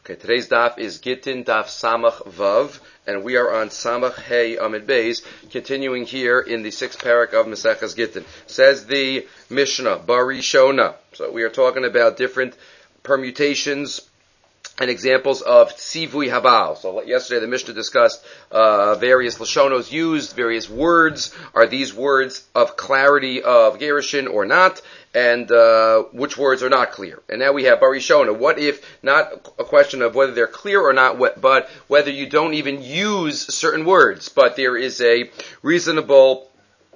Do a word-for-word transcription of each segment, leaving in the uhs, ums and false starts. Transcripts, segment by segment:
Okay, today's daf is Gittin Daf Samach Vav, and we are on Samach Hey Amid Beis, continuing here in the sixth parak of Maseches Gittin. Says the Mishnah, Barishona. So we are talking about different permutations and examples of tzivui habal. So yesterday the Mishnah discussed uh, various lashonos used, various words. Are these words of clarity of gerushin or not? And uh, which words are not clear? And now we have barishona. What if not a question of whether they're clear or not, but whether you don't even use certain words, but there is a reasonable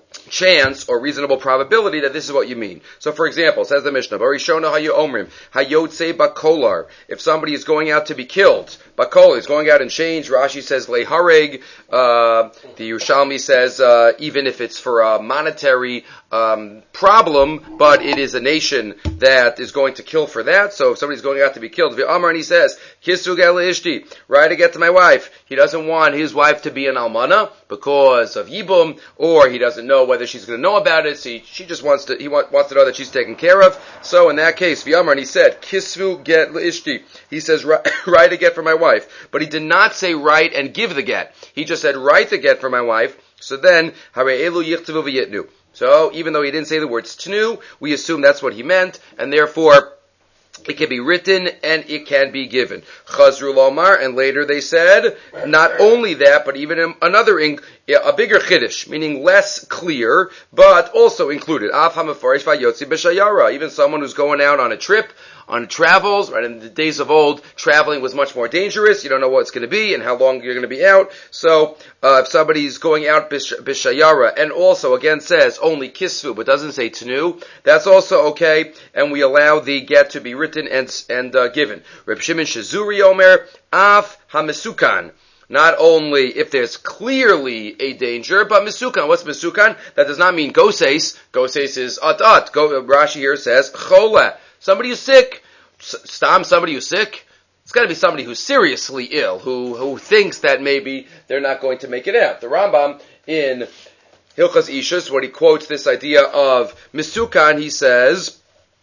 chance or reasonable probability that this is what you mean. So, for example, says the Mishnah, Barishona hayu omrim hayotze bakolar. If somebody is going out to be killed, bakolar is going out and change. Rashi says lehareg. Uh, the Yerushalmi says uh, even if it's for a monetary um, problem, but it is a nation that is going to kill for that. So, if somebody's going out to be killed, V'amar, and he says kisu gel ishti, right to get to my wife. He doesn't want his wife to be an almana because of yibum, or he doesn't know whether she's going to know about it, so he, she just wants to, he want, wants to know that she's taken care of. So in that case, V'amar, and he said, Kisvu get l'ishti. He says, write a get for my wife. But he did not say write and give the get. He just said, write the get for my wife. So then, Hare elu yichtavu v'yitnu. So even though he didn't say the words tnu, we assume that's what he meant, and therefore, it can be written and it can be given. Chazru lomar, and later they said, not only that, but even another, a bigger chiddush, meaning less clear, but also included. Af hamafarish vayotzi b'shayara, even someone who's going out on a trip, on travels, right? In the days of old, traveling was much more dangerous. You don't know what it's going to be and how long you're going to be out. So, uh, if somebody's going out b'shayara, and also again says only kisvu, but doesn't say tnu, that's also okay, and we allow the get to be written and and uh, given. Reb Shimon Shazuri Omer, af hamesukan. Not only if there's clearly a danger, but misukan. What's misukan? That does not mean goses. Goses is at at. Go, Rashi here says chola. Somebody who's sick. Stam, somebody who's sick. It's got to be somebody who's seriously ill, who who thinks that maybe they're not going to make it out. The Rambam in Hilchas Ishus, where he quotes this idea of misukan, he says,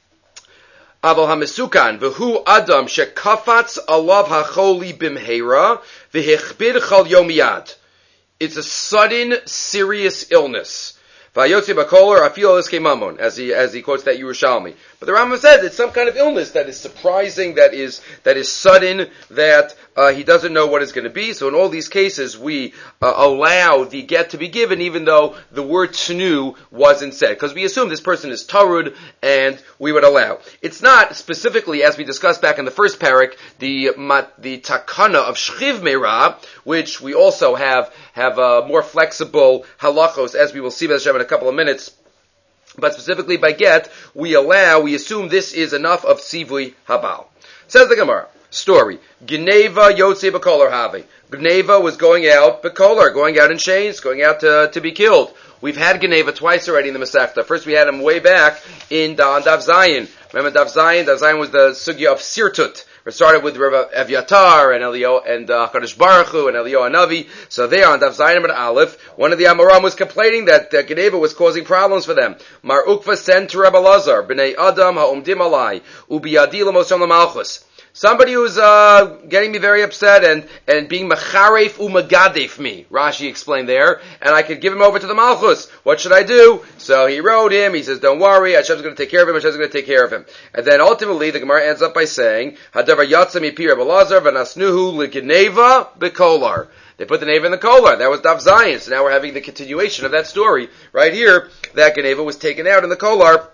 Aval hamisukan v'hu adam shekafatz alav hacholi bimheira v'hechbid chal yomiyad. It's a sudden, serious illness. Vayotzi bakolar afil eske mamon, as he as he quotes that Yerushalmi. But the Rambam says it's some kind of illness that is surprising, that is that is sudden, that uh, he doesn't know what it's going to be. So in all these cases, we uh, allow the get to be given, even though the word tnu wasn't said, because we assume this person is tarud, and we would allow. It's not specifically, as we discussed back in the first parak, the the takana of shchiv meira, which we also have have uh, more flexible halachos, as we will see in a couple of minutes. But specifically by get, we allow, we assume this is enough of tzivui habal. Says the Gemara, story, Gneva yotze b'kolar have. Gneva was going out b'kolar, going out in chains, going out to, to be killed. We've had Gneva twice already in the Masechta. First we had him way back in Daf Zayin. Remember Daf Zayin? Daf Zayin was the sugya of sirtut. We started with Rav Evyatar and Elio and uh, Kadosh Baruch Hu and Elio Hanavi. So there on Daf Zayin and Aleph, one of the Amoram was complaining that uh, Gneva was causing problems for them. Mar Ukva sent to Rabbi Lazar, B'nei Adam ha'umdim alai, ubiyadi l'mosam l'malchus. Somebody who's uh, getting me very upset and, and being macharef umagadef me, Rashi explained there, and I could give him over to the Malchus. What should I do? So he wrote him, he says, don't worry, Hashem's going to take care of him, Hashem's going to take care of him. And then ultimately the Gemara ends up by saying, Hadavar yatsa mipi Rabbi Lazar v'nasnuhu l'geneva b'kolar. They put the Geneva in the kolar. That was Daf Zayin. So now we're having the continuation of that story right here, that Geneva was taken out in the kolar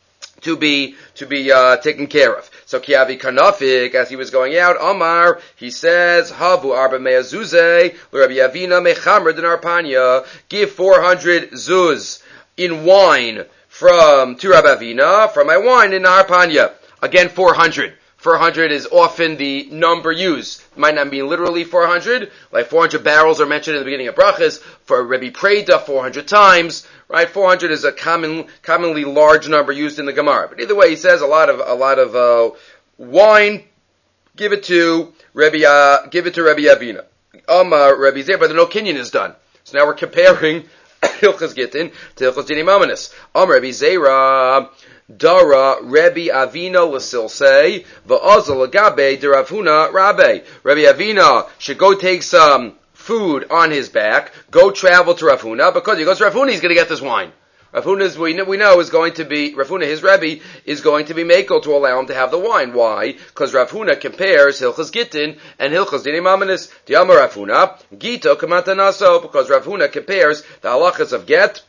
to be to be uh, taken care of. So Kiavi Kanafik, as he was going out, Amar, he says, Havu arba me'azuze, l'Rabbi Yavina mechamer den arpanya, give four hundred zuz in wine from to Rabbi Avina, from my wine in Arpanya. Again, four hundred. four hundred is often the number used. It might not mean literally four hundred, like four hundred barrels are mentioned in the beginning of brachas. For Rebbe Preda, four hundred times, right? four hundred is a common, commonly large number used in the Gemara. But either way, he says a lot of, a lot of, uh, wine, give it to Rebbe, uh, give it to Rebbe Avina. Um, uh, Rebbe Zeh, but the no kinyan is done. So now we're comparing Hilchas Gittin to Hilchas Dini Mamanis. Um, Rebbe Zera, Dara Rebbe Avina L'Silsei V'Ozal Agabe de Rav Huna Rabbe. Rebbe Avina should go take some food on his back, go travel to Rav Huna, because he goes to Rav Huna, he's going to get this wine. Rav Huna's, we know, we know is going to be, Rav Huna, his Rebbe, is going to be makel to allow him to have the wine. Why? Because Rav Huna compares Hilchas Gittin and Hilchas Dinei Mamanis. D'Amar Rav Huna, Gito Kamatanaso, because Rav Huna compares the halachas of get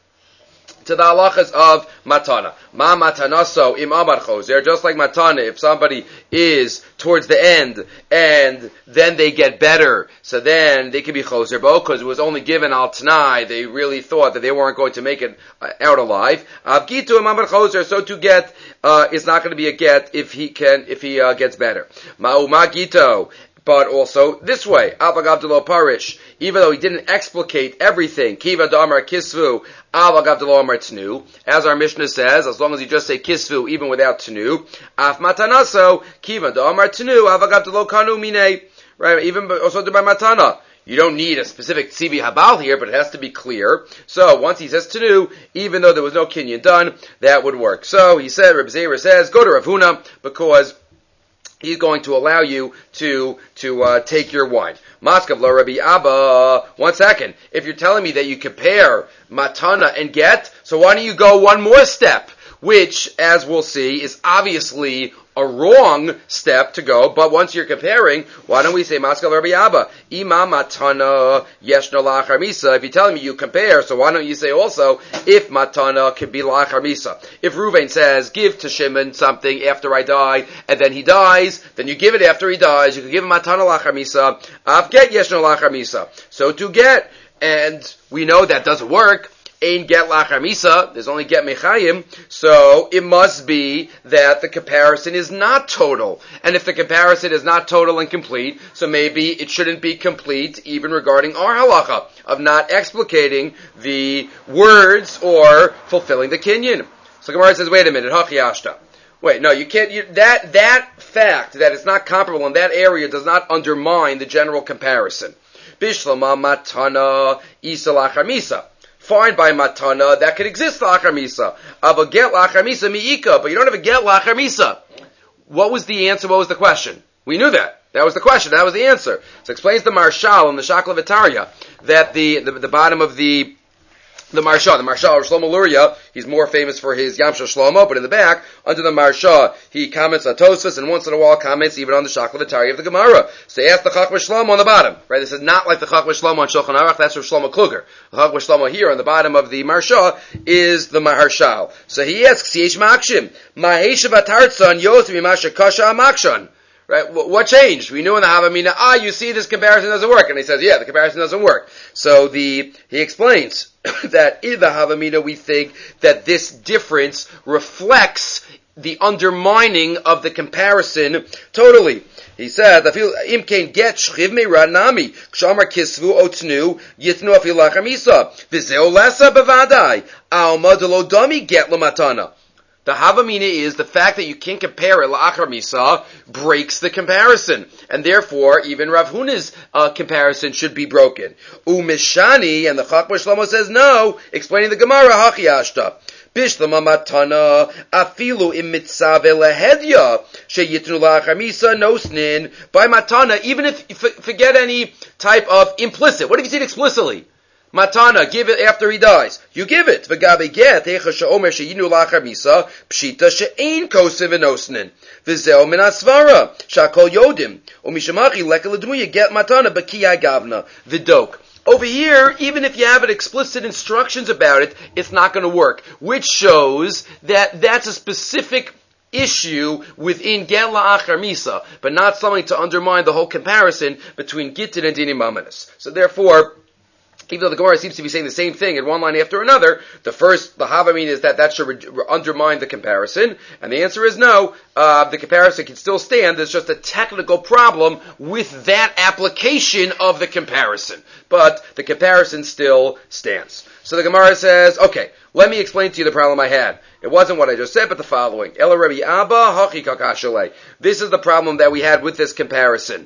to the halachas of matana. Ma matanaso im amar choser, just like matana, if somebody is towards the end and then they get better, so then they can be choser, but because it was only given al tanai, they really thought that they weren't going to make it uh, out alive. Avgitu im amar choser, so to get uh, is not going to be a get if he can, if he uh, gets better. Ma'u magito. But also this way, Avagavdalo Parish, even though he didn't explicate everything, Kiva Damar Kisvu, Avagavdalo Amar Tnu, as our Mishnah says, as long as you just say Kisvu, even without Tnu, Af Matanaso, Kiva Damar Tnu, Avagavdalo Kanu Mine, right, even also by Matana. You don't need a specific Tzivi Habal here, but it has to be clear. So, once he says Tnu, even though there was no Kinyan done, that would work. So, he said, Reb Zera says, go to Rav Huna, because he's going to allow you to to uh, take your wine. Maskav lo Rabbi Abba. One second. If you're telling me that you compare matana and get, so why don't you go one more step, which, as we'll see, is obviously a wrong step to go, but once you're comparing, why don't we say Maskav lo Rabbi Abba? Ima matana yeshna lachar misa. If you're telling me you compare, so why don't you say also, if matana can be lachar misa? If Ruvain says, give to Shimon something after I die, and then he dies, then you give it after he dies, you can give him matana lachar misa, af get yeshna lachar misa. So to get, and we know that doesn't work, Ein get lachar misa, there's only get mechayim, so it must be that the comparison is not total. And if the comparison is not total and complete, so maybe it shouldn't be complete even regarding our halacha of not explicating the words or fulfilling the kinyan. So Gemara says, wait a minute, hachi ashta. Wait, no, you can't, you, that, that fact that it's not comparable in that area does not undermine the general comparison. Bishlama matana isa lachar misa. Fine by matana, that could exist lachar misa. Ava get lachar misa miika, but you don't have a get lachar misa. What was the answer? What was the question? We knew that. That was the question. That was the answer. So explains the Marshal in the Shakla Vitaria that the, the the bottom of the the Marsha, the Marsha of Shlomo Luria, he's more famous for his Yamsha Shlomo, but in the back, under the Marsha, he comments on Tosfos, and once in a while comments even on the Shakla V'Tarya of the Gemara. So he asked the Chachma Shlomo on the bottom, right? This is not like the Chachma Shlomo on Shulchan Aruch, that's for Shlomo Kluger. The Chachma Shlomo here on the bottom of the Marsha is the Maharshal. So he asks, Yesh Makshim, Mahesha Batartzan Yosim Yimasha Kasha Amakshan. Right? What changed? We knew in the Havamina, ah, you see this comparison doesn't work. And he says, yeah, the comparison doesn't work. So the, he explains that in the Havamina we think that this difference reflects the undermining of the comparison totally. He said, "Im kein get shchiv meiranami kshamar kisvu otnu yitnu afil lachar misa v'zeo lesa bevadai alma delo dami get lamatana." The Havamina is the fact that you can't compare it la'achar misa breaks the comparison, and therefore even Rav Huna's uh, comparison should be broken. Umishani, and the Chachma Shlomo says no, explaining the Gemara hachi ashta. Bishlama matana afilu im mitzave lehedya sheyitnu la'achar misa nosnin. By matana, even if you forget any type of implicit, what if you say it explicitly? Matana, give it after he dies. You give it. V'gabe get hecha she'omer sheyinu lachar misa pshita she'ein kosev v'nosnin v'zeo min asvara shakol yodim umishamachi leka ledmuya get matana b'kiyai gavna v'dok. Over here, even if you have it explicit instructions about it, it's not going to work, which shows that that's a specific issue within get la'achar misa, but not something to undermine the whole comparison between gittin and dinim mamanis. So therefore, even though the Gemara seems to be saying the same thing in one line after another, the first, the Havamin is that that should re- undermine the comparison, and the answer is no, uh, the comparison can still stand, there's just a technical problem with that application of the comparison. But the comparison still stands. So the Gemara says, okay, let me explain to you the problem I had. It wasn't what I just said, but the following. Ela Rabbi Abba, hachi kakashalei. This is the problem that we had with this comparison.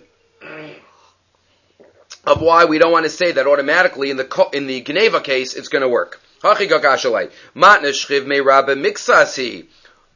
Of why we don't want to say that automatically in the in the Geneva case it's going to work. Hachi gakashalei matna shchiv me rabbe mixasi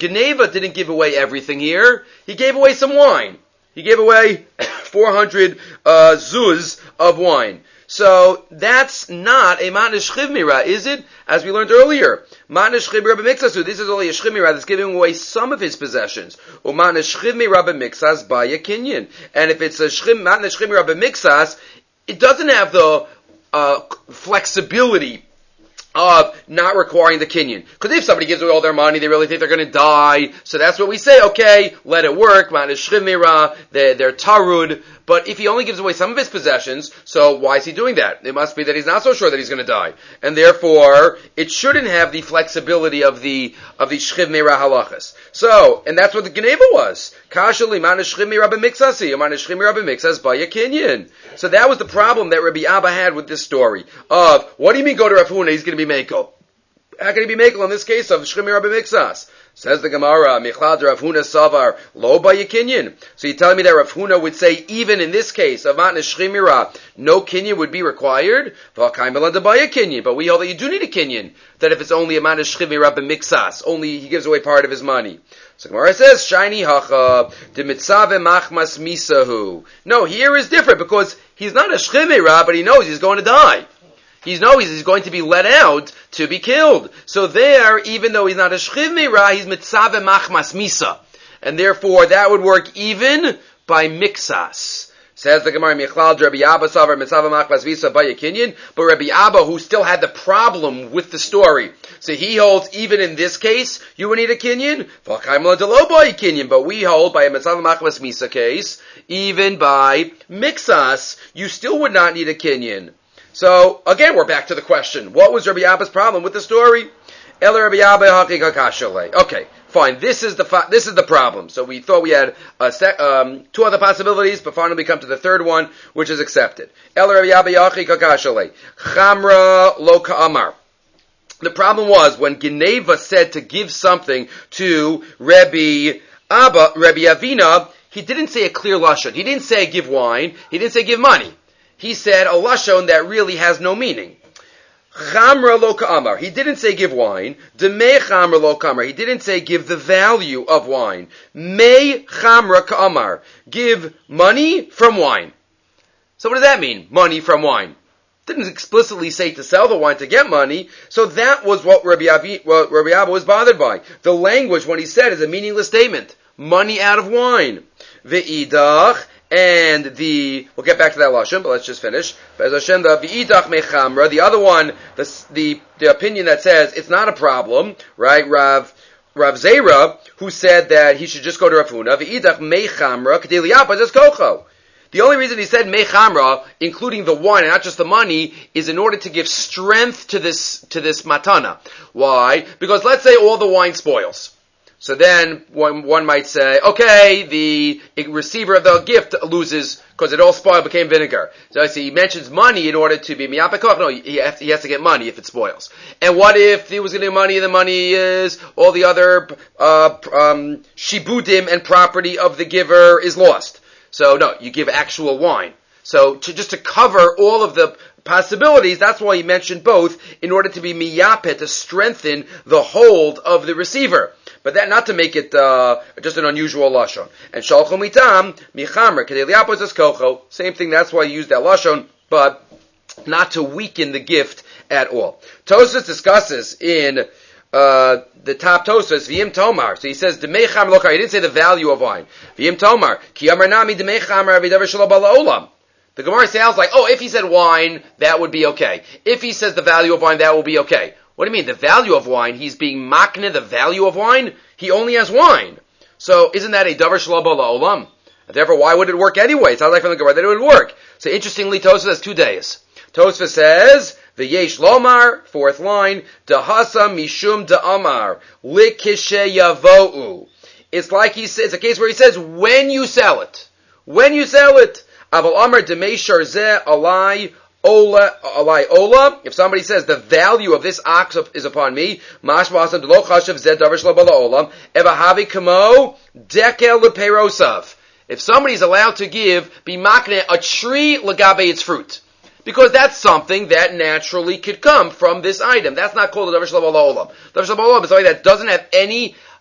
Geneva didn't give away everything here. He gave away some wine. He gave away four hundred uh, zuz of wine. So that's not a matnish chivmira, is it? As we learned earlier, matnish chivmira b'miksasu. This is only a chivmira that's giving away some of his possessions. Or matnish chivmira b'miksas by a kinyan. And if it's a matnish chivmira b'miksas, it doesn't have the uh, flexibility of not requiring the kinyan. Because if somebody gives away all their money, they really think they're going to die. So that's what we say, okay, let it work. Matnish chivmira, they're, they're tarud. But if he only gives away some of his possessions, so why is he doing that? It must be that he's not so sure that he's going to die. And therefore, it shouldn't have the flexibility of the, of the shchiv meira halachas. So, and that's what the Geneva was. Kashali mana shchiv meira b'miksasi, mana shchiv meira b'miksas by a kinyan. So that was the problem that Rabbi Abba had with this story of, what do you mean go to Rav Huna, he's going to be mekel? How can he be mekel in this case of shchiv meira b'miksas? Says the Gemara, Michlad Rav Huna Savar, lo by kinyan. So you're telling me that Rav Huna would say, even in this case of matnish chimira, no kinyan would be required? But we hold that you do need a kinyan. That if it's only a matnish chimira b'miksas, only he gives away part of his money. So Gemara says, Shiny hacha, de mitzave machmas misahu. No, here is different because he's not a chimira, but he knows he's going to die. He knows he's going to be let out to be killed. So there, even though he's not a shchiv meira, he's mitzave machmas misa. And therefore, that would work even by miksas. Says the Gemara, Michlal, Rabbi Abba savar mitzave machmas misa by a kinyan. But Rabbi Abba, who still had the problem with the story, so he holds, even in this case, you would need a kinyan. But we hold, by a mitzave machmas misa case, even by miksas, you still would not need a kinyan. So, again, we're back to the question. What was Rabbi Abba's problem with the story? Okay, fine. This is the fa- this is the problem. So we thought we had a sec- um, two other possibilities, but finally we come to the third one, which is accepted. Chamra lo ka'amar. The problem was when Geneva said to give something to Rabbi Abba, Rabbi Avina, he didn't say a clear lashon. He didn't say give wine. He didn't say give money. He said a lashon that really has no meaning. Chamra lo ka'amar. He didn't say give wine. Demei chamra lo ka'amar. He didn't say give the value of wine. Mei chamra ka'amar. Give money from wine. So what does that mean? Money from wine. Didn't explicitly say to sell the wine to get money. So that was what Rabbi Avi, what Rabbi Abba was bothered by. The language, when he said, is a meaningless statement. Money out of wine. Ve'idach. And the, we'll get back to that lashon, but let's just finish. Be'ez Hashem, the v'idach mechamra, the other one, the, the, the opinion that says it's not a problem, right? Rav, Rav Zera, who said that he should just go to Rav Huna, v'idach mechamra, k'dei liyapa zes kocho. The only reason he said mechamra, including the wine and not just the money, is in order to give strength to this, to this matana. Why? Because let's say all the wine spoils. So then one, one might say, okay, the receiver of the gift loses because it all spoiled, became vinegar. So I see he mentions money in order to be miyapekov. No, he has, he has to get money if it spoils. And what if he was getting money and the money is all the other uh, um, shibudim and property of the giver is lost? So no, you give actual wine. So to, just to cover all of the possibilities, that's why he mentioned both, in order to be miyapeh, to strengthen the hold of the receiver. But that not to make it uh, just an unusual lashon. And shalchom mitam michamer kedei liapos es kocho. Same thing. That's why he used that lashon, but not to weaken the gift at all. Tosfos discusses in uh, the top Tosfos v'im tomar. So he says demei chamer lokar. He didn't say the value of wine. V'im tomar ki amar nami demei chamer avidavar shelo bala olam. The Gemara sounds like, oh, if he said wine, that would be okay. If he says the value of wine, that will be okay. What do you mean, the value of wine? He's being makne the value of wine? He only has wine. So isn't that a davar shelo bala olam? Therefore, why would it work anyway? It sounds like from the Gemara that it would work. So interestingly, Tosfos has two days. Tosfos says, V'yesh lomar, fourth line, Dahasa mishum da'amar, likishe yavo'u. It's like he says, it's a case where he says, when you sell it. When you sell it. Aval amar demei sharzeh alai ola, alai ola. If somebody says, the value of this ox is upon me, mashma asam delo chashav zeh davar shelo bala olam, evahavi kamo dekel leperosav. If somebody's allowed to give, be makne, a tree legabe its fruit. Because that's something that naturally could come from this item. That's not called a davar shelo bala olam. Davar shelo bala olam is something that doesn't have any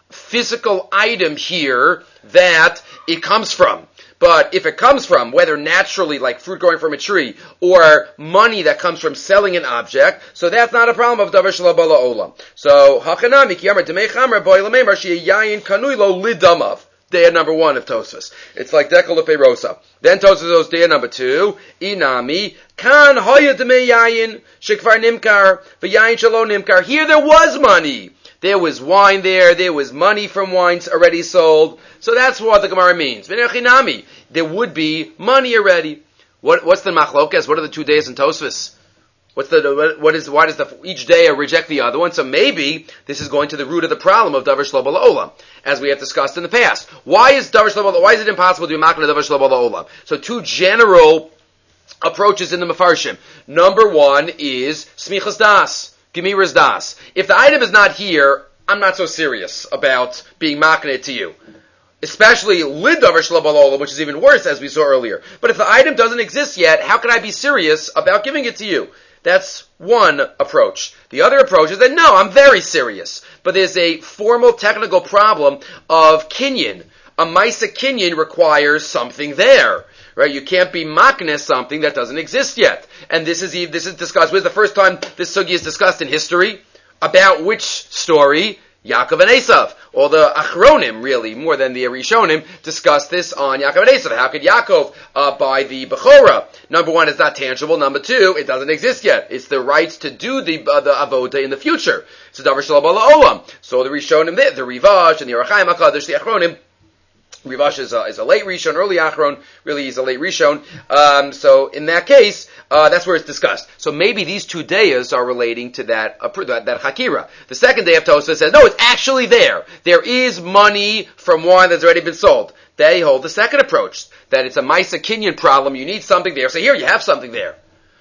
physical item here that it comes from. But if it comes from, whether naturally, like fruit growing from a tree, or money that comes from selling an object, so that's not a problem of davar shelo ba la'olam. So, hachanami ki amar demei chamra boi lamemar she'eh yayin kanui lo lidamav. Day number one of Tosfos. It's like Dekel Leperosa. Then Tosfos goes day number two. Inami kan hoya demei yayin shekvar nimkar v'yayin shelo nimkar. Here there was money. There was wine there. There was money from wines already sold. So that's what the Gemara means. There would be money already. What, what's the machlokas? What are the two days in Tosfos? What's the, what is, why does the, each day reject the other one? So maybe this is going to the root of the problem of davar shelo ba la'olam, as we have discussed in the past. Why is davar shelo ba la'olam, why is it impossible to be makna davar shelo ba la'olam? So two general approaches in the Mefarshim. Number one is smichas das. Gemiras das. If the item is not here, I'm not so serious about being makna to you. Especially lid davar shelo ba la'olam, which is even worse, as we saw earlier. But if the item doesn't exist yet, how can I be serious about giving it to you? That's one approach. The other approach is that no, I'm very serious. But there's a formal technical problem of kinyan. A Maisa kinyan requires something there. Right? You can't be makneh something that doesn't exist yet. And this is this is discussed. Where's the first time this sugi is discussed in history? About which story? Yaakov and Esav. Or the Achronim, really, more than the Rishonim, discuss this on Yaakov and Esav. How could Yaakov uh, buy the Bechorah? Number one, it's not tangible. Number two, it doesn't exist yet. It's the rights to do the uh, the Avodah in the future. It's davar shelo ba la'olam. So the Rishonim there, the Rivash and the Orachaim HaKadosh, the Achronim. Rivash is a, is a late Rishon, early Achron. Really, he's a late Rishon. Um, so in that case, uh, that's where it's discussed. So maybe these two dayas are relating to that uh, that, that Hakira. The second day of Tosfos says, no, it's actually there. There is money from wine that's already been sold. They hold the second approach, that it's a Maisa Kinyan problem. You need something there. So here, you have something there.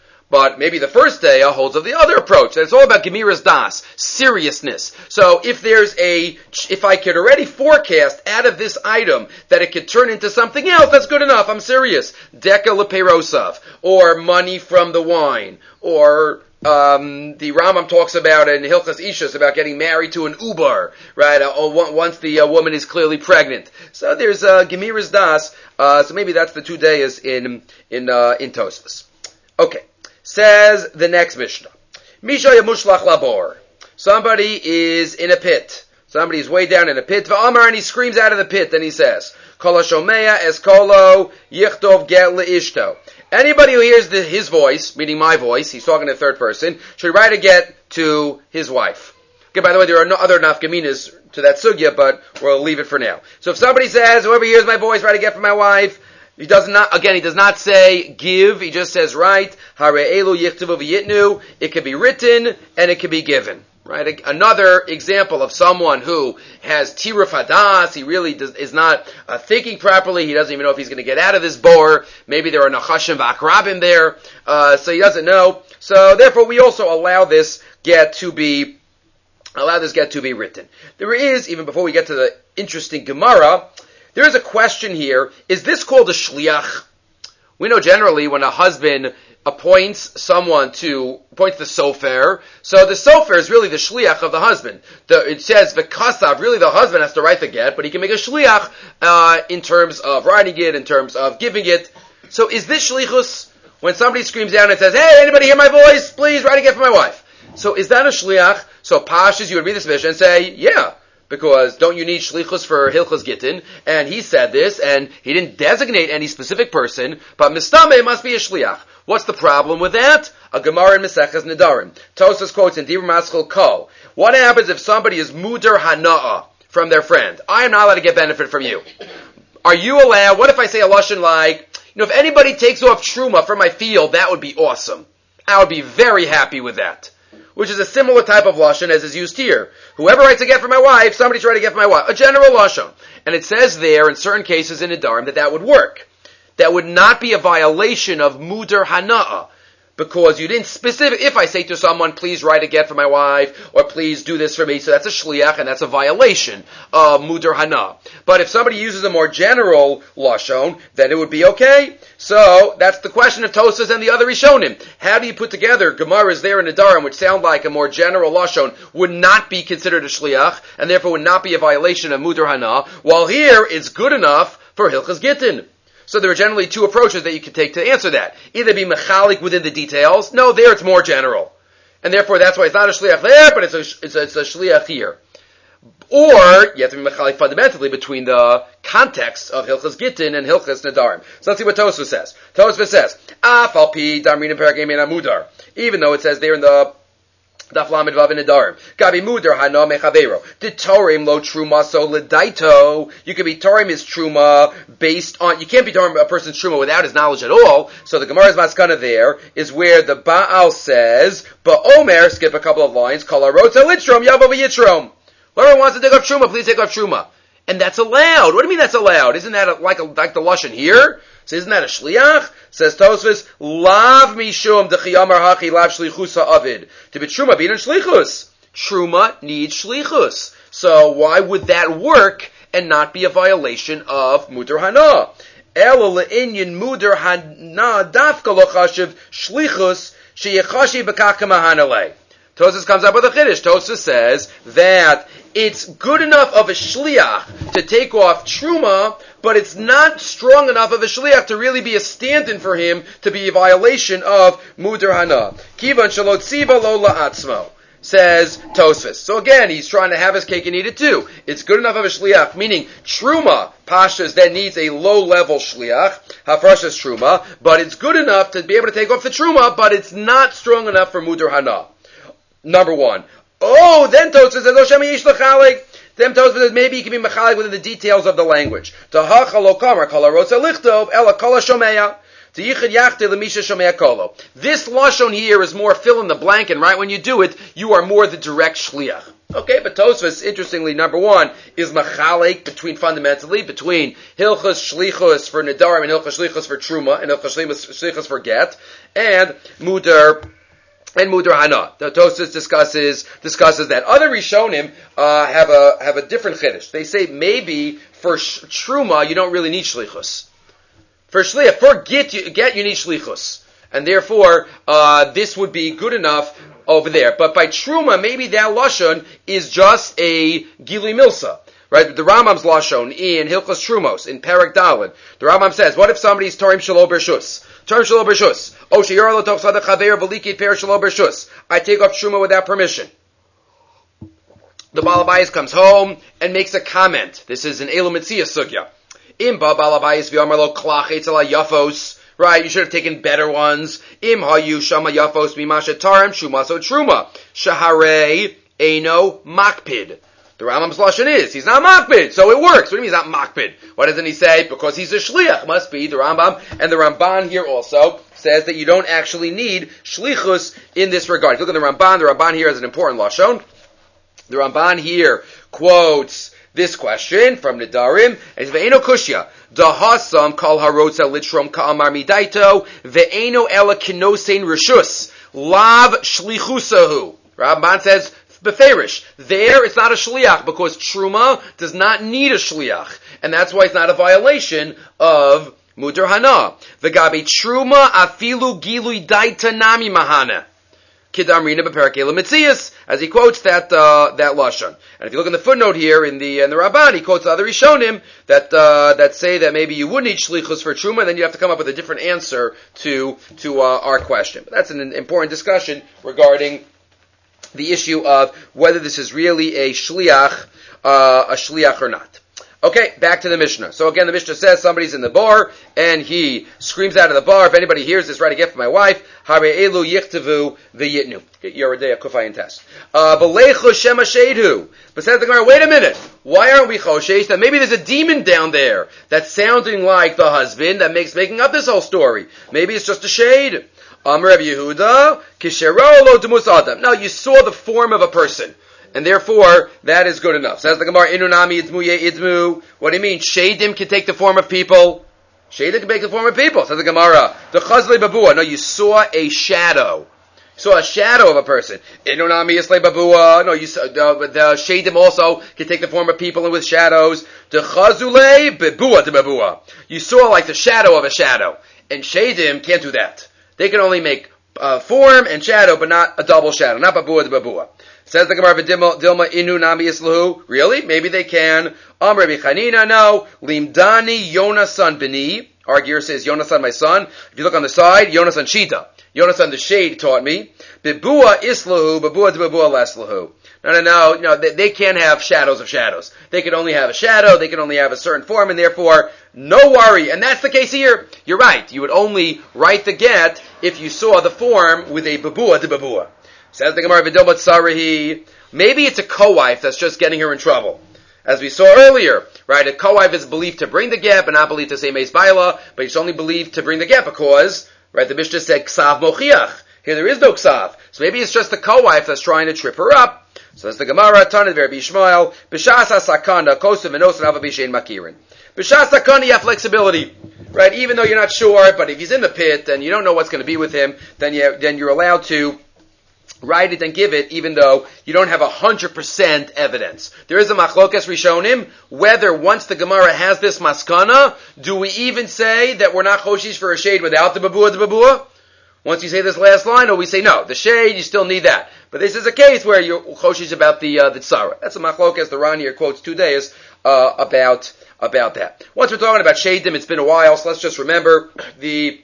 But maybe the first day holds of the other approach. That it's all about Gemiras Das, seriousness. So if there's a, if I could already forecast out of this item that it could turn into something else, that's good enough. I'm serious. Deka leperosav, or money from the wine, or um, the Rambam talks about in Hilchas Ishus about getting married to an ubar, right? Uh, once the uh, woman is clearly pregnant. So there's uh, Gemiras Das. Uh, so maybe that's the two days in in uh, in Tosfos. Okay. Says the next Mishnah. Misha yamushlach labor. Somebody is in a pit. Somebody is way down in a pit. V'amar, and he screams out of the pit, and he says, Kol hashomea es kolo yichtov get leishto. Anybody who hears the, his voice, meaning my voice, he's talking to the third person, should write a get to his wife. Okay, by the way, there are no other nafkaminas to that sugya, but we'll leave it for now. So if somebody says, whoever hears my voice, write a get for my wife, he does not, again, he does not say give, he just says write. Hare'elu yichtavu v'yitnu. It can be written and it can be given. Right? Another example of someone who has tiruf hadas, he really does, is not uh, thinking properly, he doesn't even know if he's going to get out of this bor. Maybe there are nachashim v'akrabim there, uh, so he doesn't know. So therefore we also allow this get to be, allow this get to be written. There is, even before we get to the interesting Gemara, there is a question here. Is this called a shliach? We know generally when a husband appoints someone to, appoints the sofer, so the sofer is really the shliach of the husband. The, it says v'kasav, really the husband has to write the get, but he can make a shliach uh, in terms of writing it, in terms of giving it. So is this shlichus? When somebody screams down and says, hey, anybody hear my voice? Please write a get for my wife. So is that a shliach? So pashas, you would read this mission and say, yeah. Because don't you need shlichus for Hilchos Gittin? And he said this, and he didn't designate any specific person, but mistame must be a shliach. What's the problem with that? A Gemara in Maseches Nedarim. Tosas quotes in Dibur Maschil Kol. What happens if somebody is muder hana'ah from their friend? I am not allowed to get benefit from you. Are you allowed? What if I say a lashon like, you know, if anybody takes off truma from my field, that would be awesome. I would be very happy with that. Which is a similar type of lashon as is used here. Whoever writes a get for my wife, somebody's writing a get for my wife. A general lashon. And it says there, in certain cases in Nedarim, that that would work. That would not be a violation of muder hana'ah. because you didn't specific. If I say to someone, please write a get for my wife, or please do this for me, so that's a shliach, and that's a violation of muder hana. But if somebody uses a more general lashon, then it would be okay. So that's the question of Tosfos and the other Rishonim. How do you put together Gemaras there in Nedarim, which sound like a more general lashon, would not be considered a shliach, and therefore would not be a violation of muder hana, while here it's good enough for Hilchas Gittin. So there are generally two approaches that you can take to answer that. Either be mechalik within the details. No, there it's more general. And therefore that's why it's not a shliach there, but it's a, it's a, it's a shliach here. Or you have to be mechalik fundamentally between the context of Hilchas Gittin and Hilchas Nedarim. So let's see what Tosfos says. Tosfos says, Af al pi damrin perek emin amudar. Even though it says there in the Daf Lamed Vav in Nedarim. Gabi Muder Hana Mechavero. Did Torim lo truma so ledaito. You can be Torim is truma based on, you can't be Torim a person's truma without his knowledge at all. So the Gemara's maskana there is where the Baal says, Ba'omer, skip a couple of lines, Kol harotza litrom, Yavo v'yitrom. Whoever wants to take off truma, please take off truma. And that's allowed. What do you mean that's allowed? Isn't that a, like a, like the lashon here? So isn't that a shliach? Says Tosfos, lav mishum dechiyamar hachi lav shlichusa avid. To be truma, be in shlichus. Truma needs shlichus. So why would that work and not be a violation of muder hana? Ela le'inyan muder hana dafka lo chashiv shlichus sheyechashi b'kach k'mahanalei. Tosfos comes up with a chiddush. Tosfos says that it's good enough of a shliach to take off truma, but it's not strong enough of a shliach to really be a stand-in for him to be a violation of muder hana. Kivan shelo tziva lo la'atzmo, says Tosfos. So again, he's trying to have his cake and eat it too. It's good enough of a shliach, meaning truma, pashas, that needs a low-level shliach, hafrashas truma, but it's good enough to be able to take off the truma, but it's not strong enough for muder hana. Number one. Oh, then Tosfos says, Oshem yish l'chalik. Then Tosfos says, maybe he can be mechalik within the details of the language. Tahacha lo kamar kol harotza lichtov ela kol hashomeya. Tiyichid yachte lemisha shomeya kolo. This lashon here is more fill in the blank, and right when you do it, you are more the direct shliach. Okay, but Tosfos, interestingly, number one, is mechalik between, fundamentally, between hilchos shlichus for nedarim and hilchos shlichus for truma, and hilchos shlichus for get, and muder, and muder hana. The Tosfos discusses discusses that. Other Rishonim uh, have a have a different chiddush. They say maybe for sh- truma you don't really need shlichus. For shliach, for get you get you need shlichus, and therefore uh, this would be good enough over there. But by truma, maybe that lashon is just a gilui milsa. Right, the Rambam's lashon in Hilchos Trumos in Perek Daled. The Rambam says, "What if somebody's Torim Shelo Bershus? Torim Shelo Bershus. Oh, sheyor lo tov sadach chaver v'likid per Shelo Bershus. I take off truma without permission." The Balabayas comes home and makes a comment. This is an Elu Mitzia sugya. Imba Balabayas v'yamar lo klach etzel yafos. Right, you should have taken better ones. Im hayu shama yafos mimasha tarim shuma so truma shaharei eino makpid. The Rambam's lashon is, he's not makpid, so it works. What do you mean he's not makpid? Why doesn't he say, because he's a shliach? Must be the Rambam, and the Ramban here also says that you don't actually need shlichus in this regard. If you look at the Ramban, the Ramban here has an important lashon. The Ramban here quotes this question from Nedarim, and it's ve'eno kushya, dahasam kal harotza litrom ka'amar midaito, ve'eno ela kinosein rishus, lav shlichusahu. Ramban says, Beferish. There, it's not a shliach, because truma does not need a shliach. And that's why it's not a violation of muder hana. V'gabi truma afilu gilui daita nami mahana. Kidamrina beperek Elu Mitzias, as he quotes that, uh, that lashon. And if you look in the footnote here in the, in the Rabban, he quotes other Rishonim that, uh, that say that maybe you would need shlichus for truma, and then you have to come up with a different answer to, to, uh, our question. But that's an important discussion regarding the issue of whether this is really a shliach, uh, a shliach or not. Okay, back to the Mishnah. So again, the Mishnah says somebody's in the bar, and he screams out of the bar, if anybody hears this, write a gift for my wife. Hare elu yichtavu v'yitnu. Yerodei Kufayin test. V'leichu shema sheidhu. But says the Gemara, wait a minute. Why aren't we choshesh that maybe there's a demon down there that's sounding like the husband that makes making up this whole story? Maybe it's just a shade. Amar Rabbi Yehuda, Kishero lo demus adam. No, you saw the form of a person, and therefore that is good enough. Says the Gemara, Inunami idmu ye idmu. What do you mean? Shadim can take the form of people. Shade can make the form of people. Says the Gemara. The chazle babua. No, you saw a shadow. You saw a shadow of a person. Inunami yisle babua. No, you saw the, the shadim also can take the form of people and with shadows. The chazule babua to babua. You saw like the shadow of a shadow, and shadim can't do that. They can only make uh, form and shadow, but not a double shadow, not babua to babua. Says the Gemara, Dilma inu nami yislahu. Really? Maybe they can. Am Rabbi Chanina, no. Limdani Yonasan bini. Our gear says Yonasan, my son. If you look on the side, Yonasan Shita. Yonasan the shade taught me. Bibua islahu, babua to babua leslahu. No, no, no, no. They, they can't have shadows of shadows. They can only have a shadow. They can only have a certain form, and therefore, no worry. And that's the case here. You're right. You would only write the get if you saw the form with a babua to babua. Says the Gemara, V'dilma tsarahi. Maybe it's a co-wife that's just getting her in trouble. As we saw earlier, right, a co-wife is believed to bring the get, but not believed to say meis baila, but it's only believed to bring the get because, right, the Mishnah said ksav mochiach. Here there is no ksav. So maybe it's just the co-wife that's trying to trip her up. So that's the Gemara, Tanit Rabbi Yishmael, B'shas ha-sakana, kosev v'nosen ava b'shein makirin. B'shas sakana, you have flexibility. Right, even though you're not sure, but if he's in the pit and you don't know what's going to be with him, then you then you're allowed to write it and give it, even though you don't have a hundred percent evidence. There is a machlokes rishonim whether once the Gemara has this maskana, do we even say that we're not choshish for a shade without the babua the babua? Once you say this last line, or we say no, the shade you still need that. But this is a case where you're choshish about the uh, the tzara. That's a machlokes. The Ran here quotes two days uh, about about that. Once we're talking about shadim, it's been a while, so let's just remember the.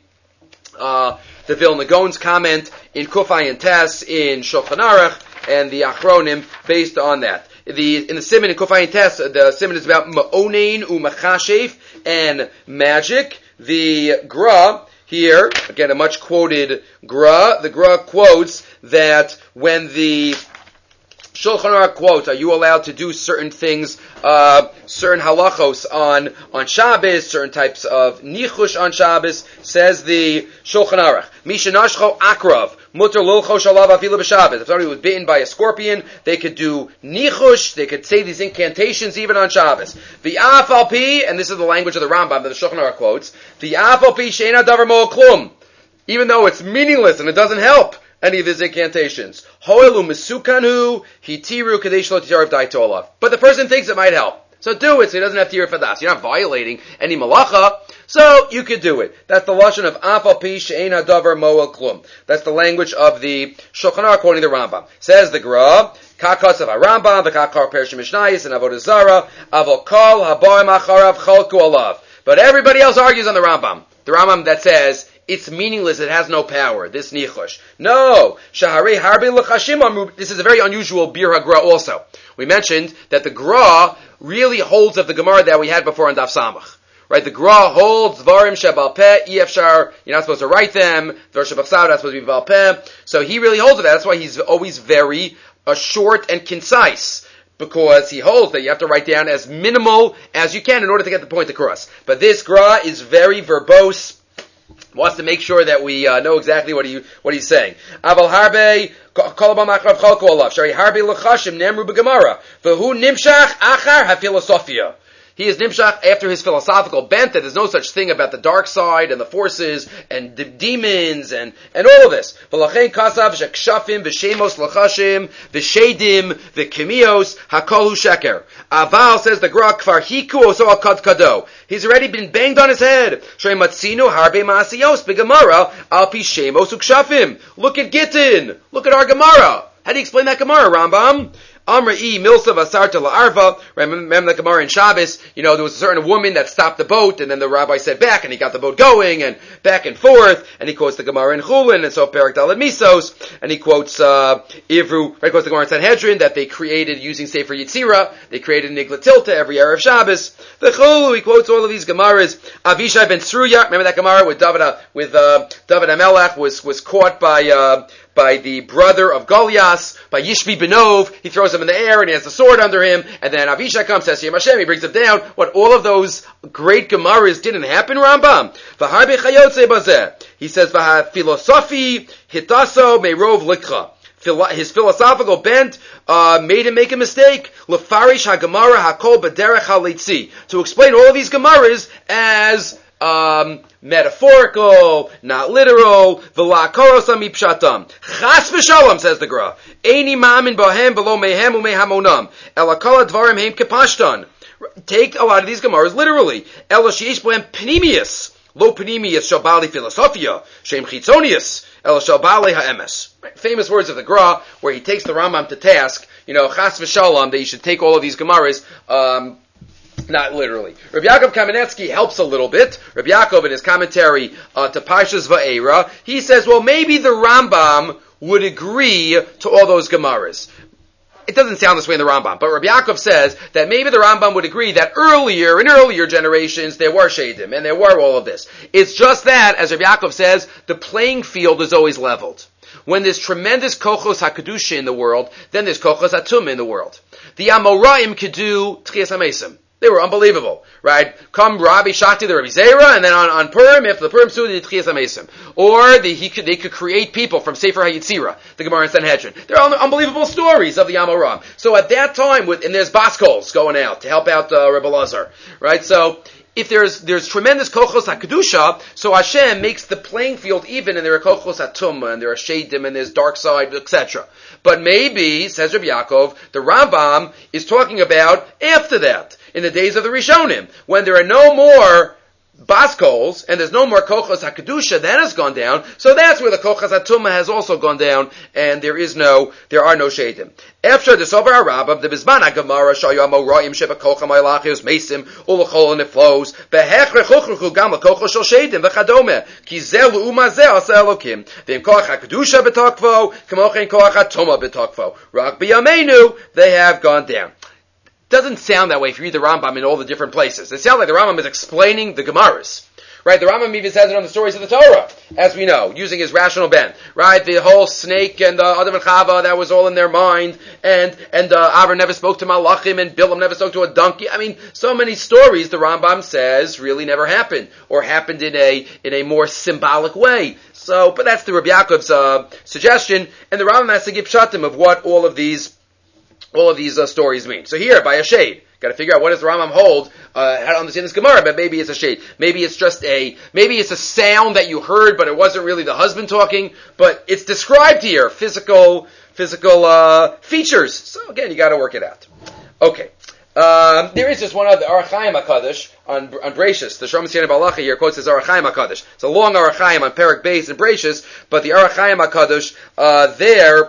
Uh, the Vilna Gaon's comment in Kufay and Tess in Shulchan Aruch and the Achronim based on that. The in the Siman in Kufay and Tess, the Siman is about Ma'onein u'machashef and magic. The Gra here, again a much quoted Gra, the Gra quotes that when the Shulchan Aruch quotes, are you allowed to do certain things, uh, certain halachos on, on Shabbos, certain types of nichush on Shabbos, says the Shulchan Aruch. Mishanashcho akrav, mutter lulcho shalav afilu b'Shabbos. If somebody was bitten by a scorpion, they could do nichush, they could say these incantations even on Shabbos. The afal pi, and this is the language of the Rambam that the Shulchan Aruch quotes, the afal pi she'ena davar mo klum, even though it's meaningless and it doesn't help any of his incantations. Hoelu misukanu hitiru kadesh lo titarav daitolav. But the person thinks it might help. So do it so he doesn't have to hear fadas. You're not violating any malacha, so you could do it. That's the lashon of afal pi she'ein hadavar moel klum. That's the language of the Shulchan Aruch quoting the Rambam. Says the Gra, Kakas of Rambam, the Kakar Pershim Mishnayis, and Avodah Zarah, Avol Kol Haboim Acharav Chalku Alav. But everybody else argues on the Rambam. The Rambam that says, it's meaningless, it has no power, this nichush. No! Shahari harbi l'chashim amru. This is a very unusual bir hagra also. We mentioned that the Gra really holds of the Gemara that we had before on Daf Samach. Right, the Gra holds Dvarim Shebal Peh, Efshar, you're not supposed to write them, Dvar Shebachsav, not supposed to be Bal Peh. So he really holds of that. That's why he's always very uh, short and concise. Because he holds that you have to write down as minimal as you can in order to get the point across. But this Gra is very verbose, wants to make sure that we uh, know exactly what he what he's saying. Aval harbe kolabam achrav chalku olav shari harbe lechashim nemru b'gemara v'hu nimshach achar hafilosofia. He is nimshach after his philosophical bent that there's no such thing about the dark side and the forces and the demons and, and all of this. V'lachein kasav shekshafim v'shemos lachashim v'shedim v'kimios hakol hu sheker. Aval, says the Gra, kfar hiku oso al kad kado. He's already been banged on his head. Shrei matzinu harbe ma'asiyos b'gemara al pi shemos ukshafim. Look at Gittin. Look at our Gemara. How do you explain that Gemara, Rambam? Amra'i milsa vasarta la'arva. Remember the Gemara in Shabbos, you know, there was a certain woman that stopped the boat, and then the rabbi said back, and he got the boat going, and back and forth, and he quotes the Gemara in Chulin, and so Perak Daled Misos, and he quotes, uh, Ivru, right, quotes the Gemara in Sanhedrin, that they created using Sefer Yitzira, they created Nigla Tilta every Erev Shabbos. The Chulu, he quotes all of these Gemaras. Avishai ben Sruya, remember that Gemara with David, uh, with, uh, David HaMelech was, was caught by, uh, by the brother of Goliath, by Yishbi Benov. He throws him in the air and he has the sword under him, and then Avishai comes, says Yem Hashem, he brings him down. What, all of those great Gemaras didn't happen, Rambam? V'harbe chayotze bazeh. He says, V'ha philosophy hitaso meirov likcha. His philosophical bent uh, made him make a mistake. Lefarish haGemara hakol b'derech halitzi. To explain all of these Gemaras as um, metaphorical, not literal. V'la korosa mipshatam. Chas v'shalom, says the Gra. Eini ma'amin bohem below mehem umehamonam. Ela kol advarim heim kepashtan. Take a lot of these Gemaras literally. Ela sheish bohem pnimius. Lo pnimius shabali philosophia. Shem chitzonius. Ela shabali ha'emes. Famous words of the Gra, where he takes the Rambam to task, you know, chas v'shalom, that you should take all of these Gemaras, um, not literally. Rabbi Yaakov Kamenetsky helps a little bit. Rabbi Yaakov, in his commentary uh, to Parshas Va'era, he says, well, maybe the Rambam would agree to all those Gemaras. It doesn't sound this way in the Rambam, but Rabbi Yaakov says that maybe the Rambam would agree that earlier, in earlier generations, there were Shadim, and there were all of this. It's just that, as Rabbi Yaakov says, the playing field is always leveled. When there's tremendous kochos hakadusha in the world, then there's kochos atum in the world. The Amoraim could do Tchias HaMesim. They were unbelievable, right? Come Rabbi Shakti, the Rabbi Zera, and then on, on Purim, after the Purim Suda, the Tchias HaMesim. Or the, he could, they could create people from Sefer HaYitzira, the Gemara and Sanhedrin. They're un- unbelievable stories of the Amoram. So at that time, with, and there's Baskols going out to help out uh, Rebbe Lazar, right? So if there's there's tremendous kochos hakadusha, so Hashem makes the playing field even, and there are kochos hatum, and there are shadim, and there's dark side, et cetera. But maybe, says Rabbi Yaakov, the Rambam is talking about after that, in the days of the Rishonim, when there are no more Baskols, and there's no more Kochas HaKedusha, that has gone down, so that's where the Kochas HaTumah has also gone down, and there is no, there are no Shadim. After the Sober HaRabba, the Bizman HaGemara, Shayu HaMora'im Sheba Kocham HaYlachios Mesim, Ulachol and it flows, Behech Rechuchruchu Gam LaKochos Shel Shadim, V'chadome, Ki Zeh L'uma Zeh Asa Elokim, V'im Koach HaKedusha B'tokvo, K'mochen Koach HaTumah B'tokvo. Rak B'yameinu, they have gone down. Doesn't sound that way if you read the Rambam in all the different places. It sounds like the Rambam is explaining the Gemaras. Right? The Rambam even says it on the stories of the Torah, as we know, using his rational bent. Right? The whole snake and uh, Adam and Chava, that was all in their mind. And and uh, Avram never spoke to Malachim, and Bilam never spoke to a donkey. I mean, so many stories the Rambam says really never happened, or happened in a in a more symbolic way. So, but that's the Rabbi Yaakov's uh, suggestion, and the Rambam has to give pshatim of what all of these all of these uh, stories mean. So here, by a shade, got to figure out what does the Rambam hold, uh, how to understand this Gemara, but maybe it's a shade. Maybe it's just a, maybe it's a sound that you heard, but it wasn't really the husband talking, but it's described here, physical, physical, uh, features. So again, you got to work it out. Okay. Um, there is just one other, Orach Chaim HaKadosh, on, on Breishis. The Shlomo Siena Balacha here quotes as Orach Chaim HaKadosh. It's a long Orach Chaim on Perek Beis and Breishis, but the Orach Chaim HaKadosh, uh, there,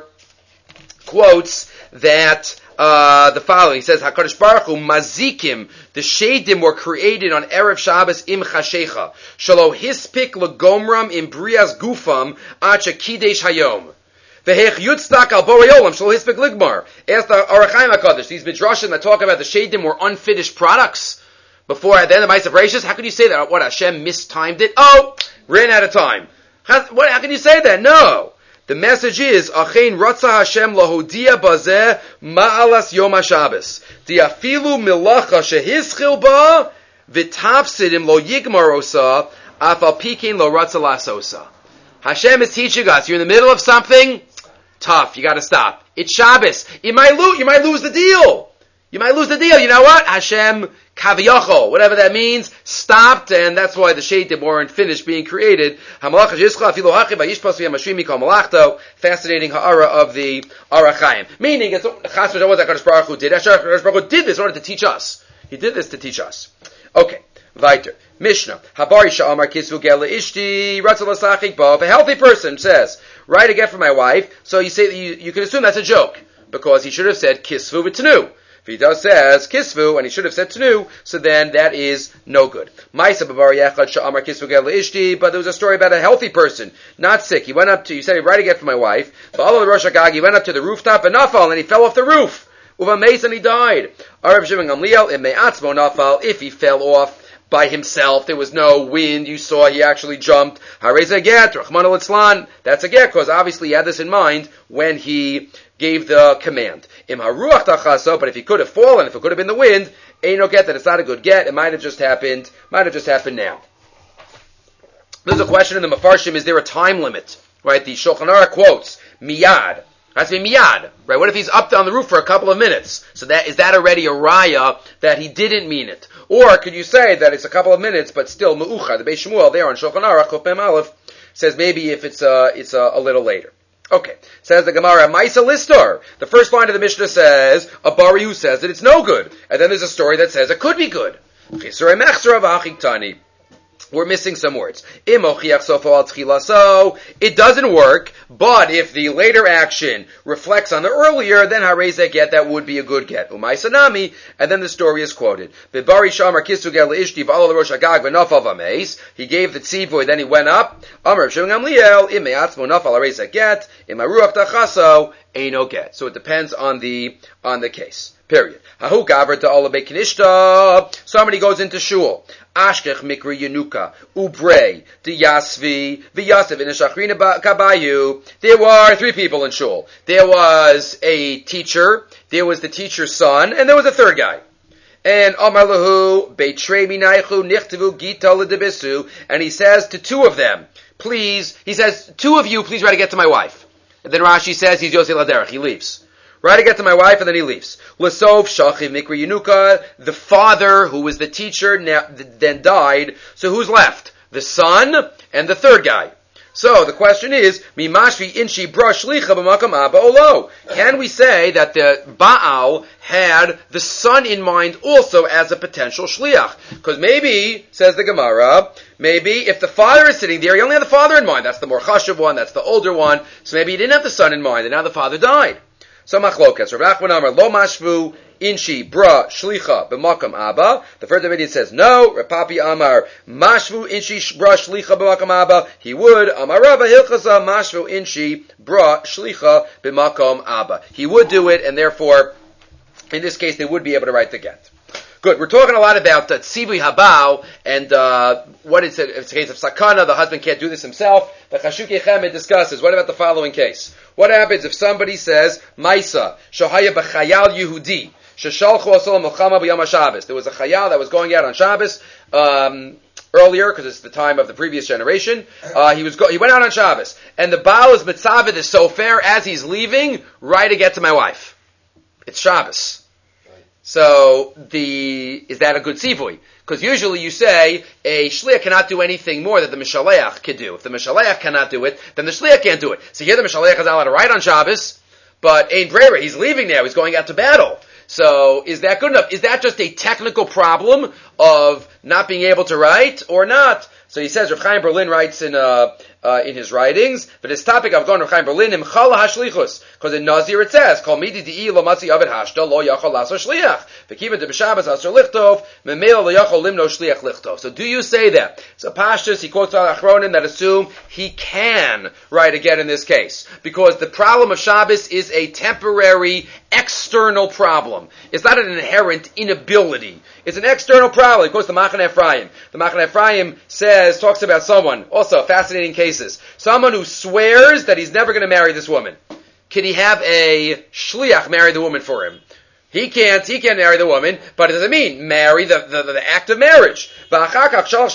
quotes that uh, the following. He says, HaKadosh Baruch Hu mazikim, the shadim were created on Erev Shabbos im chashecha, shalo hispik legomram im brias gufam acha kidesh hayom. Vehech yutzdak al boreolam shalo hispik ligmar. Ask the Orach Chaim HaKadosh, these midrashim that talk about the shadim were unfinished products before at the end of Ma'aser Bereishis. How could you say that? What, Hashem mistimed it? Oh, ran out of time. How, what, how can you say that? No. The message is, Achein Ratza Hashem lahodia bazeh ma'alas Yom HaShabbos. Diafilu milacha shehischil ba, v'tafsidim lo yigmar osa, afal pikein lo ratza lasosa. Hashem is teaching us, you're in the middle of something, tough, you gotta stop. It's Shabbos. You might lose, you might lose the deal. You might lose the deal. You know what? Hashem kaviyachol, whatever that means, stopped, and that's why the shaitim weren't finished being created. Fascinating ha'ara of the Orach Chaim. Meaning, it's chas v'shalom what HaKadosh Baruch Hu did. HaKadosh Baruch Hu did this in order to teach us. He did this to teach us. Okay, weiter. Mishnah. Habari sha'amar kisvu gel ishti ratzal asachik bo. If a healthy person says, write a get for my wife, so you say, you, you can assume that's a joke, because he should have said kisvu v'tenu. If he does says kisvu, and he should have said tenu, so then that is no good. But there was a story about a healthy person, not sick. He went up to, he said, write a get for my wife. He went up to the rooftop and nafal, and he fell off the roof. And he died. If he fell off by himself, there was no wind, you saw he actually jumped. That's a get, because obviously he had this in mind when he gave the command. But if he could have fallen, if it could have been the wind, ain't no get that it's not a good get. It might have just happened, might have just happened now. There's a question in the Mefarshim, is there a time limit? Right? The Shulchan Aruch quotes, miyad. Has to be miyad, right? What if he's up on the roof for a couple of minutes? So that is that already a raya that he didn't mean it? Or could you say that it's a couple of minutes, but still meuchad? The Beis Shmuel there on Shulchan Aruch Kuf Mem Aleph says maybe if it's uh it's uh, a little later. Okay, says the Gemara, Maisa Listar. The first line of the Mishnah says a bari who says that it's no good, and then there's a story that says it could be good. We're missing some words. So it doesn't work, but if the later action reflects on the earlier, then harezeh get, that would be a good get. Umaisanami, and then the story is quoted. He gave the tzivoy, then he went up. So it depends on the on the case. Period. Somebody goes into shul. Ashkech mikri yenuka ubrei diyasvi v'yasev in shachrina kabayu. There were three people in shul. There was a teacher, there was the teacher's son, and there was a third guy. And Amar lahu beitrei minaychu nichtavu gita l'debisu, and he says to two of them, please, he says, two of you, please try to get to my wife. And then Rashi says he's Yosei Laderech, he leaves. Right to get to my wife, and then he leaves. L'sov shachiv mikri yenuka, the father, who was the teacher, now, then died. So who's left? The son and the third guy. So the question is, mimashvi inshi bra shlicha b'makam abba olo. Can we say that the Baal had the son in mind also as a potential shliach? Because maybe, says the Gemara, maybe if the father is sitting there, he only had the father in mind. That's the more chashuv one, that's the older one. So maybe he didn't have the son in mind, and now the father died. So machlokas. Rav Nachman Amar lo mashvu inshi bra shlicha b'makam abba. The first opinion says no. Rav Papi Amar mashvu inshi bra shlicha b'makam abba. He would. Amar Rava hilchasa mashvu inshi bra shlicha b'makam abba. He would do it, and therefore, in this case, they would be able to write the get. Good. We're talking a lot about uh, tzivui habao and uh, what is it? If it's a case of sakana, the husband can't do this himself. The Chashukei Chemed discusses. What about the following case? What happens if somebody says Maisa Shohaya b'chayal Yehudi sheshalchu asol milchama b'yom haShabbos? There was a chayal that was going out on Shabbos um, earlier because it's the time of the previous generation. Uh, he was go- he went out on Shabbos, and the Baal is mitzaved is so fair as he's leaving. Right to get to my wife. It's Shabbos. So the is that a good tzivui? Because usually you say a shliach cannot do anything more that the mishaleach can do. If the mishaleach cannot do it, then the shliach can't do it. So here the mishaleach is allowed to write on Shabbos, but ein brera, he's leaving now, he's going out to battle. So is that good enough? Is that just a technical problem of not being able to write or not? So he says, Rav Chaim Berlin writes in uh, uh, in his writings, but his topic of going Rav Chaim Berlin, Imchala Hashlichus, because in Nazir it says, Kol midi di'i lo matzi avid hashta lo yachol laso shliach, v'kiva de b'shabbos asher lichtov, memela lo yachol limno shliach lichtov. So do you say that? So Pashtus, he quotes Al Achronim that assume he can write again in this case, because the problem of Shabbos is a temporary external problem. It's not an inherent inability. It's an external problem. He quotes the Machaneh Ephraim. The Machaneh Ephraim says, talks about someone, also fascinating cases, someone who swears that he's never going to marry this woman. Can he have a shliach marry the woman for him? He can't, he can't marry the woman, but it doesn't mean marry the, the, the, the act of marriage. Because after all,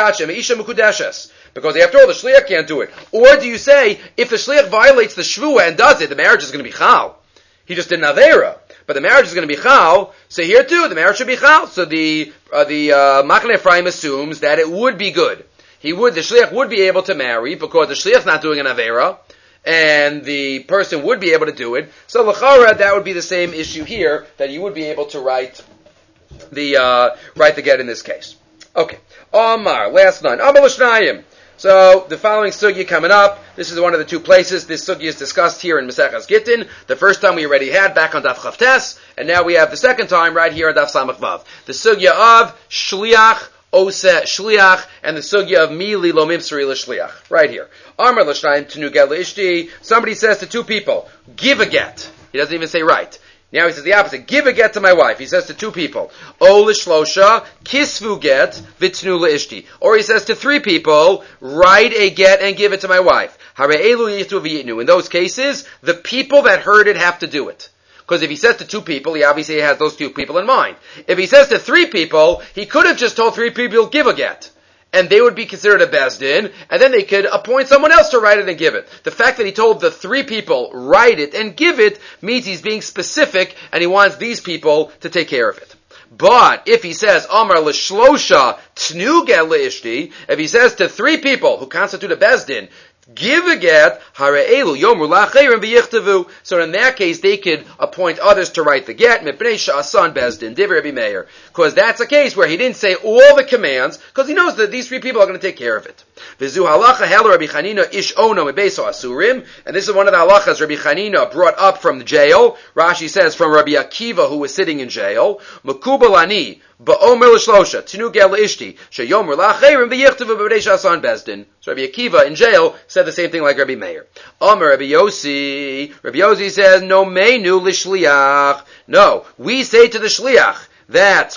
the shliach can't do it. Or do you say, if the shliach violates the shvuah and does it, the marriage is going to be chal. He just did an avera. But the marriage is going to be chal, so here too, the marriage should be chal. So the uh, the uh, Machaneh Ephraim assumes that it would be good. He would, the shliach would be able to marry because the shliach's not doing an avera, and the person would be able to do it. So l'chara, that would be the same issue here, that he would be able to write the uh, write the get in this case. Okay, Omar, last line. Amar l'shnayim. So, the following sugya coming up, this is one of the two places this sugya is discussed here in Maseches Gittin. The first time we already had back on Daf Chavtes, and now we have the second time right here on Daf Samach Vav. The sugya of Shliach, Ose Shliach, and the sugya of Mili Lo Mimsari L'Shliach. Right here. Amar L'Shnayim Tenu Get L'Ishti. Somebody says to two people, give a get. He doesn't even say right. Now he says the opposite. Give a get to my wife. He says to two people, O l'shlosha, kisvu get, vitnu l'ishti. Or he says to three people, write a get and give it to my wife. Hare'elu yitu v'yitnu. In those cases, the people that heard it have to do it. Because if he says to two people, he obviously has those two people in mind. If he says to three people, he could have just told three people, give a get. and they would be considered a Bezdin, and then they could appoint someone else to write it and give it. The fact that he told the three people, write it and give it, means he's being specific, and he wants these people to take care of it. But if he says, Amar l'shlosha tnu get le'ishti, if he says to three people who constitute a Bezdin, give a get, hara'elu yomru la'acheirim v'yichtavu. So in that case, they could appoint others to write the get, mipnei sha'asan Bezdin, divrei Rabbi Meir. Because that's a case where he didn't say all the commands, because he knows that these three people are going to take care of it. V'zu halacha helu Rabbi Chanina ish ono mebeso asurim, and this is one of the halachas Rabbi Chanina brought up from the jail. Rashi says from Rabbi Akiva, who was sitting in jail, Makubal ani, ba'omer l'shlosha, tinu gel l'ishti, sheyomer la'acheirim v'yichtavu b'bnei sha'asan Bezdin. So Rabbi Akiva in jail said the same thing like Rabbi Meir. Omer Rabbi Yossi, Rabbi Yossi says, no meinu l'shliach. No, we say to the shliach that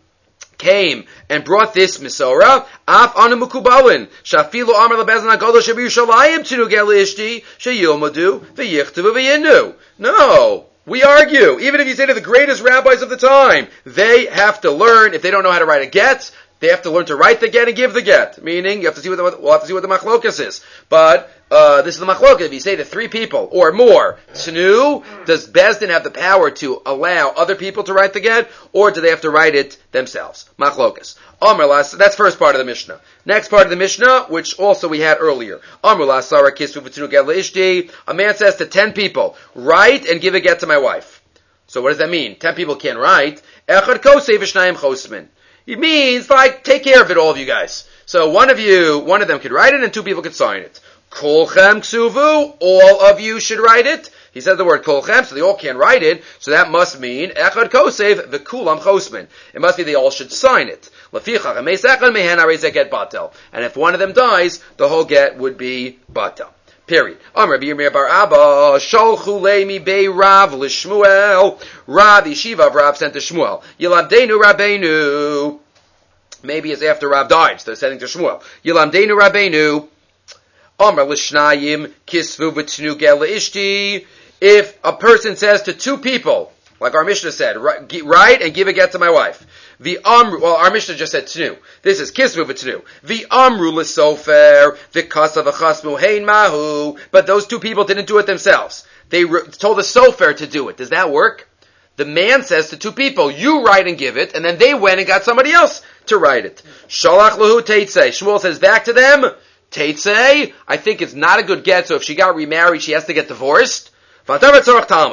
came and brought this Misora, af anu mukubalin, shafilu amar lebezin hagadol shebiyushalayim tinu gel l'ishti, sheyilmadu v'yichtavu v'yinu. No. We argue, even if you say to the greatest rabbis of the time, they have to learn, if they don't know how to write a get, they have to learn to write the get and give the get. Meaning, you have to see what the, we'll have to see what the machlokas is. But, uh, this is the machlokas. If you say to three people, or more, Tnu, does Bezdin have the power to allow other people to write the get, or do they have to write it themselves? Machlokas. Amr las, that's first part of the Mishnah. Next part of the Mishnah, which also we had earlier. Amr las sara kisvu v'tnu get le'ishti. A man says to ten people, write and give a get to my wife. So what does that mean? Ten people can't write. Echad kosei v'shnayim chosmin. It means, like, take care of it, all of you guys. So one of you, one of them could write it, and two people could sign it. Kolchem ksuvu, all of you should write it. He says the word kolchem, so they all can't write it. So that must mean echad kosev v'kulam chosmin. It must be they all should sign it. Lefichach ameis echad mehen harei get batel. And if one of them dies, the whole get would be batel. Period. Amr Rabbi Yirmiyah bar Abba, Sholchu leimi bei Rav l'Shmuel. Rav Yeshiva of Rav sent to Shmuel. Yilamdeinu Rabbeinu. Maybe it's after Rav died, so they're sending to Shmuel. Yilamdeinu Rabbeinu. Amr l'Shnayim kisvu v'tnu gel l'ishti. If a person says to two people, like our Mishnah said, write and give a get to my wife. The amru, well, our Mishnah just said tnu. This is kisvu v'tnu. The amru l'sofer, the kasa v'chasmu hein mahu. But those two people didn't do it themselves. They re- told the sofer to do it. Does that work? The man says to two people, you write and give it, and then they went and got somebody else to write it. Shalach lahu teitzei. Shmuel says back to them, teitzei, I think it's not a good get, so if she got remarried, she has to get divorced. But it's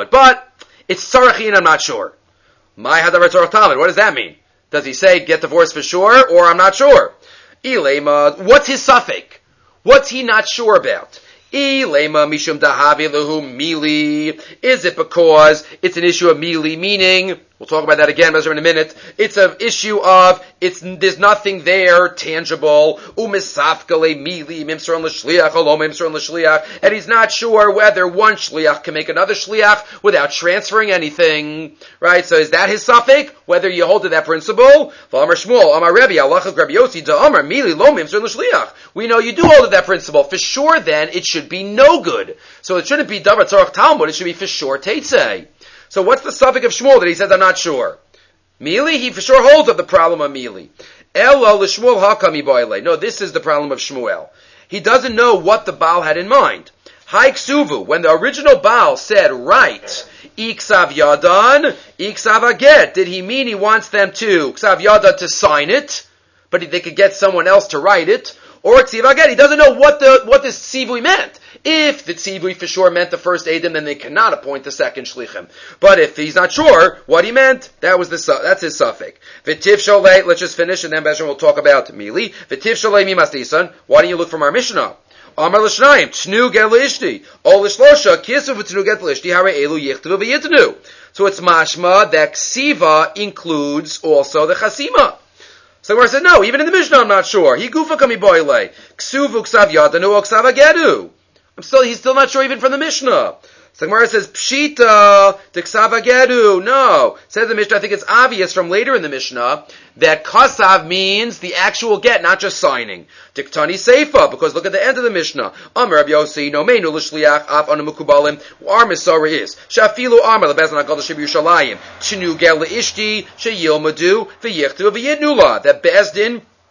tzarachin, I'm not sure. My hadavar tzarach talmud, what does that mean? Does he say get divorced for sure, or I'm not sure? Ilema, what's his suffix? What's he not sure about? Ilema mishum dahavi lehu mili. Is it because it's an issue of mili, meaning, we'll talk about that again in a minute, it's an issue of, it's, there's nothing there tangible, umisafkale mili, mimsron l'shliach, alo mimsron l'shliach, and he's not sure whether one shliach can make another shliach without transferring anything, right? So is that his suffix? Whether you hold to that principle? V'amar Shmuel, amar Rebbe, alachas Rabbi Yossi, da'amar mili lo mimsron l'shliach. We know you do hold to that principle. For sure then, it should be no good. So it shouldn't be davar tzarach talmud, it should be for sure teitzei. So what's the suffix of Shmuel that he says I'm not sure? Mili, he for sure holds of the problem of Mili. Elo l'Shmuel hakami boile. No, this is the problem of Shmuel. He doesn't know what the Baal had in mind. Hai ksuvu, when the original Baal said right, iksav yadan, iksav aget, did he mean he wants them to, ksav yadan, to sign it, but they could get someone else to write it, or ksiv aget, he doesn't know what the, what this tzivui meant. If the tzivui for sure meant the first Edom, then they cannot appoint the second shlichim. But if he's not sure what he meant, that was the that's his suffix. V'tiv sholei, let's just finish, and then Bezran will talk about Mili. V'tiv sholei mi mastisan. Why don't you look from our Mishnah? Amar l'shnayim tnu get l'ishti, o l'shlosha kisu v'tnu get l'ishti hare elu yichtavu v'yitnu. So it's mashma that ksiva includes also the chasima. So where I said no, even in the Mishnah I'm not sure. He gufa kami boile ksuvu ksav yadanu o ksav agedu. I'm still, he's still not sure even from the Mishnah. So Gemara says, Pshita, Tiksavagedu. No. Says the Mishnah, I think it's obvious from later in the Mishnah, that Kasav means the actual get, not just signing. Tiktani Seifa, because look at the end of the Mishnah. Amar Rabbi Yossi, no meinu l'shliach, af anu mukubalim. Our Misora is, Shafilu Amar, lebezan HaGadol Shebiyushalayim, Tnu gel le'ishti, sheyilmadu, v'yichtu, v'yidnula. That Bezdin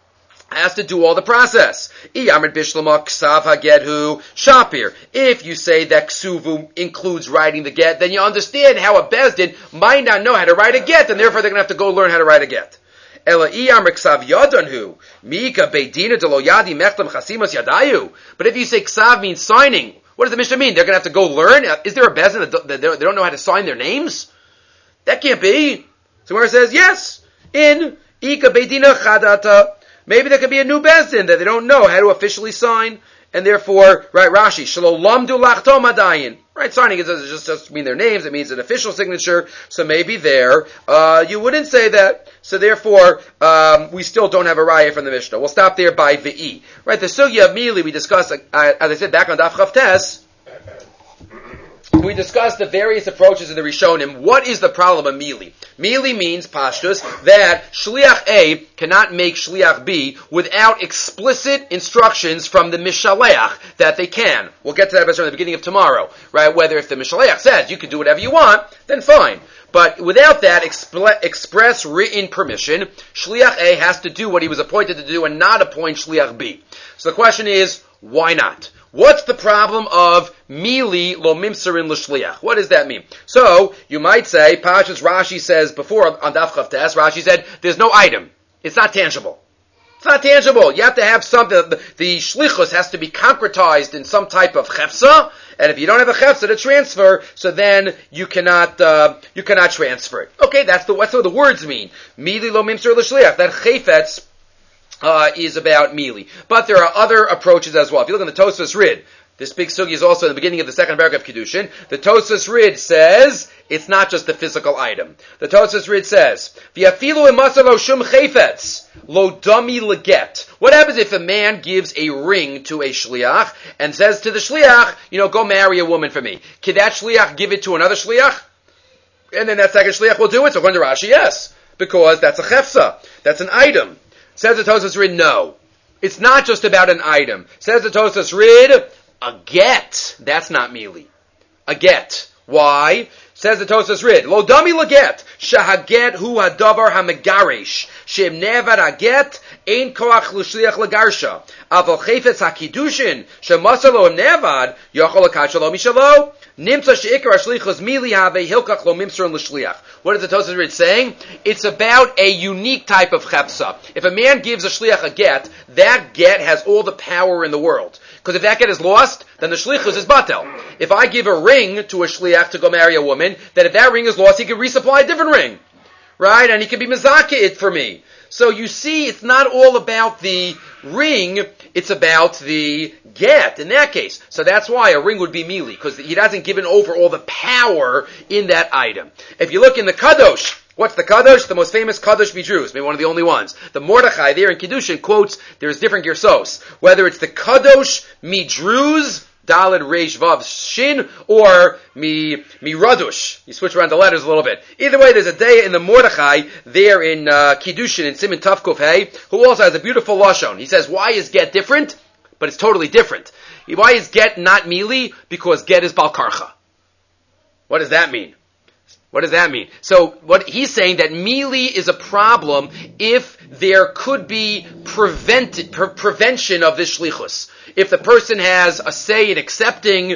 has to do all the process. If you say that ksuvu includes writing the get, then you understand how a bezdin might not know how to write a get, and therefore they're going to have to go learn how to write a get. But if you say ksav means signing, what does the Mishnah mean? They're going to have to go learn? Is there a bezdin that they don't know how to sign their names? That can't be. So where it says, yes, in Ika Beidina Chadata, maybe there could be a new bezdin that they don't know how to officially sign, and therefore, right, Rashi, Shalom Lamdu Lachtom Adayin. Right, signing it doesn't just, just mean their names, it means an official signature, so maybe there, uh, you wouldn't say that, so therefore, um, we still don't have a raya from the Mishnah. We'll stop there by V'i. Right, the sugya of Mili we discussed, uh, as I said, back on Daf Chavtes, we discussed the various approaches of the Rishonim. What is the problem of Mili? Mili means, Pashtus, that Shliach A cannot make Shliach B without explicit instructions from the Mishaleach that they can. We'll get to that at the beginning of tomorrow, right? Whether if the Mishaleach says you can do whatever you want, then fine. But without that expl- express written permission, Shliach A has to do what he was appointed to do and not appoint Shliach B. So the question is, why not? What's the problem of mili lo mimserin l'shliach? What does that mean? So, you might say, Pashas Rashi says before on Daf Chavtes, Rashi said, there's no item. It's not tangible. It's not tangible. You have to have something, the, the shlichus has to be concretized in some type of chefsa, and if you don't have a chefsa to transfer, so then you cannot, uh, you cannot transfer it. Okay, that's the, that's what the words mean. Mili lo mimser l'shliach. That chayfetz, Uh, is about Mili. But there are other approaches as well. If you look in the Tosfos Rid, this big sugi is also in the beginning of the second paragraph of Kiddushin. The Tosfos Rid says it's not just the physical item. The Tosfos Rid says, V'yafilu imasar lo shum chayfetz, lo dami leget. What happens if a man gives a ring to a shliach and says to the shliach, you know, go marry a woman for me? Can that shliach give it to another shliach? And then that second shliach will do it? So according to Rashi, yes. Because that's a chefsa. That's an item. Says the Tosfos Rid, no. It's not just about an item. Says the Tosfos Rid, a get. That's not Mili. A get. Why? Says the Tosfos Rid, lo dami leget, shahaget hu hadavar hamegarish, shem nevad haget, ein koach l'shliach legarsha, aval chayfetz hakidushin, shemasa lo nevad, yochol akasha lo mishalo, nimtza sheikar hashlichos mili have hilkach lo mimser l'shliach. What is the Tosfos Rid saying? It's about a unique type of chepsa. If a man gives a shliach a get, that get has all the power in the world. Because if that get is lost, then the shlichus is batel. If I give a ring to a shliach to go marry a woman, then if that ring is lost, he can resupply a different ring. Right? And he can be mizaka it for me. So you see, it's not all about the ring, it's about the get in that case. So that's why a ring would be mili, because he hasn't given over all the power in that item. If you look in the Kadosh, what's the Kadosh? The most famous Kadosh Midrus, maybe one of the only ones. The Mordechai there in Kiddushin quotes, there's different Gersos. Whether it's the Kadosh Midrus, Daled Reish Vav Shin, or Mi Miradush. You switch around the letters a little bit. Either way, there's a day in the Mordechai there in uh, Kiddushin in Siman Tav Kuf Hey, who also has a beautiful lashon. He says, why is get different? But it's totally different. Why is get not mili? Because get is balkarcha. What does that mean? What does that mean? So what he's saying that mili is a problem if there could be prevented, pre- prevention of this shlichus. If the person has a say in accepting,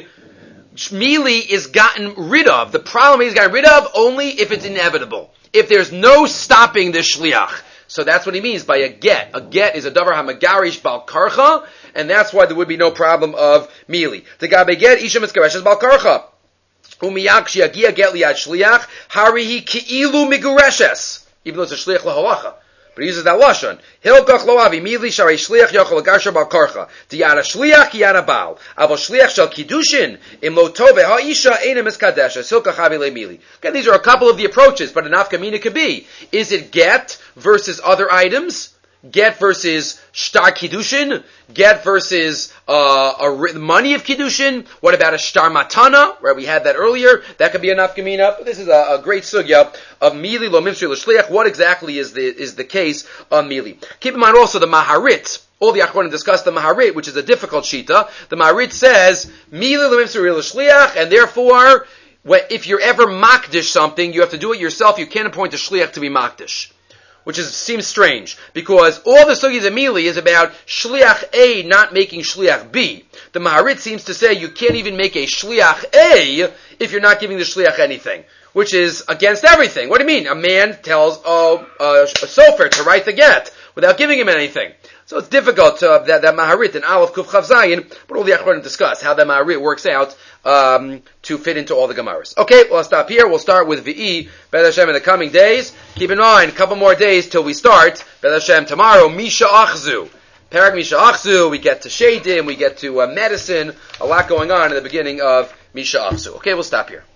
mili is gotten rid of. The problem is gotten rid of only if it's inevitable. If there's no stopping the shliach. So that's what he means by a get. A get is a davar hamagarish bal karcha, and that's why there would be no problem of mili. The gabe get isha mitzkareshes bal karcha. Umiyak shiagia get liad shliach harihi ki'ilu migureshes. Even though it's a shliach lahalacha. But he uses that lashon. Hilkach loavi mili shari shliach yochel garsha bal karcha. Diyara shliach yara bal. Aval shliach shel kiddushin im lo tove ha'isha eina miskadeshes. Hilkach havi le mili. Okay, these are a couple of the approaches, but an afkamina could be. Is it get versus other items? Get versus shtar kiddushin? Get versus uh, a money of kiddushin? What about a shtar matana? Right, we had that earlier. That could be an afkamina. But this is a, a great sugya of mili lo mimsri l'shliach. What exactly is the is the case of mili? Keep in mind also the maharit. All the achronim discuss the maharit, which is a difficult shita. The maharit says mili lo mimsri l'shliach, and therefore, if you're ever makdish something, you have to do it yourself. You can't appoint a shliach to be makdish. which is seems strange, because all the sugis of Mili is about Shliach A not making Shliach B. The Maharit seems to say you can't even make a Shliach A if you're not giving the Shliach anything, which is against everything. What do you mean? A man tells oh, uh, a sofer to write the get without giving him anything. So it's difficult uh, that, that Maharit and Aleph Kuf Chav Zayin, but all the Achronim discuss how that Maharit works out um, to fit into all the Gemaras. Okay, well, I'll stop here. We'll start with V'i, B'ez Hashem, in the coming days. Keep in mind, a couple more days till we start. B'ez Hashem, tomorrow, Misha Achzu. Perek Misha Achzu, we get to Shadim, we get to uh, medicine, a lot going on in the beginning of Misha Achzu. Okay, we'll stop here.